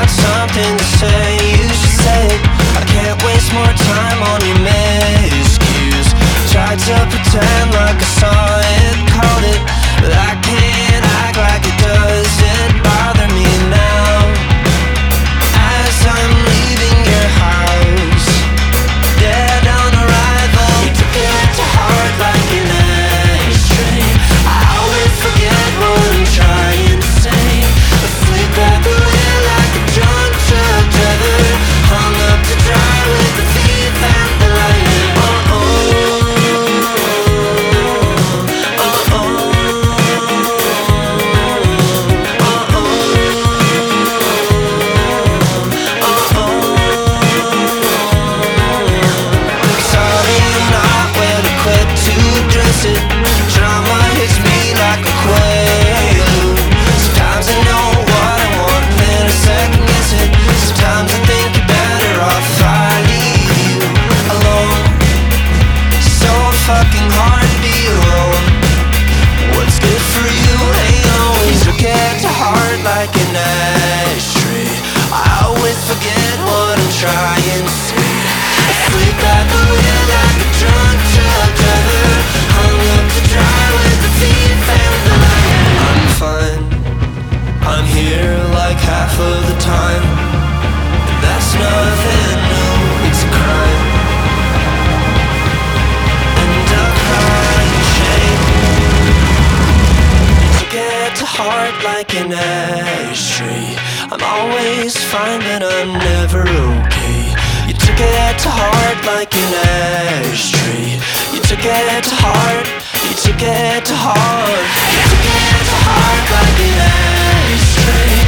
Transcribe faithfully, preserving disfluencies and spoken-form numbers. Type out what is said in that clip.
got something to say, you should say it. I can't waste more time on your miscues. Tried to pretend like I saw it, called it, but I can't act like it doesn't bother me now. As I'm leaving your house, dead on arrival, you took it to heart like an ashtray. I always forget what I'm trying to say. Asleep at the wheel like a drunk truck driver, hung up to dry with the thief and the lion. Oh oh, oh oh, oh oh, oh oh. Sorry, I'm not where to quit to dress it. Drama hits me like a quaalude. Sometimes I know what I want, then I second guess it. Sometimes I think you're better off if I leave you alone. So fucking hard to be alone. What's good for you ain't always will get to heart like an ashtray. I always forget what I'm trying to say. Asleep at the wheel like a drunk truck driver, hung up to dry with the thief and the lion. I'm fine, I'm here like half of the time. That's nothing new, it's a crime. And I'll cry in shame. You get to heart like an ashtray. I'm always fine but I'm never okay. You took it to heart like an ashtray. You took it to heart, you took it to heart. You took it to heart like an ashtray.